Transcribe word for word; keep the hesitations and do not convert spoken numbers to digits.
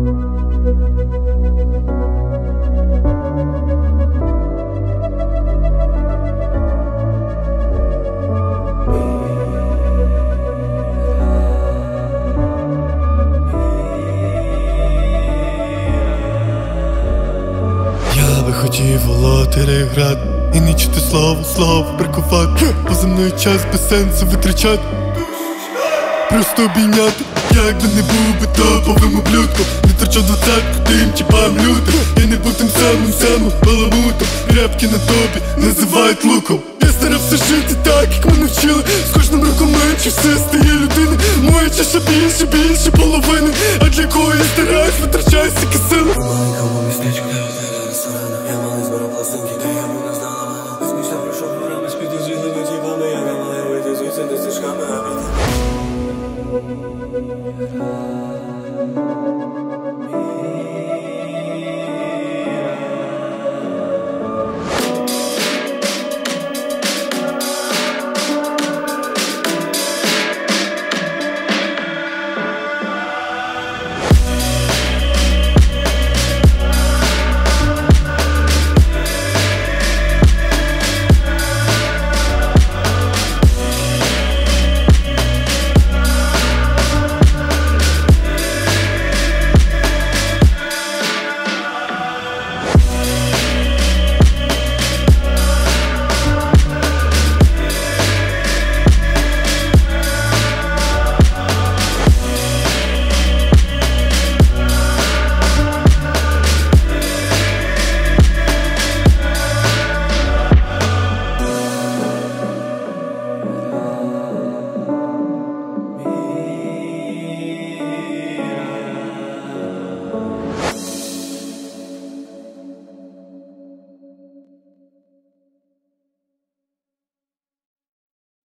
Я би хотів волоти грати і не чути слово, слово бракувати. Поза мною час без сенсу витрачати, просто обійняти. Як би не був би топовим ублюдком, не торчу двадцятку тим чіпам лютим. Я не був тим самим самим баламутом, рябки на тобі називають луком. Я старався жити так, як мене вчили. З кожним роком менше все стає людини. Моя чаша більше, більше половини. А для кого я стараюсь, витрачаю стільки сили.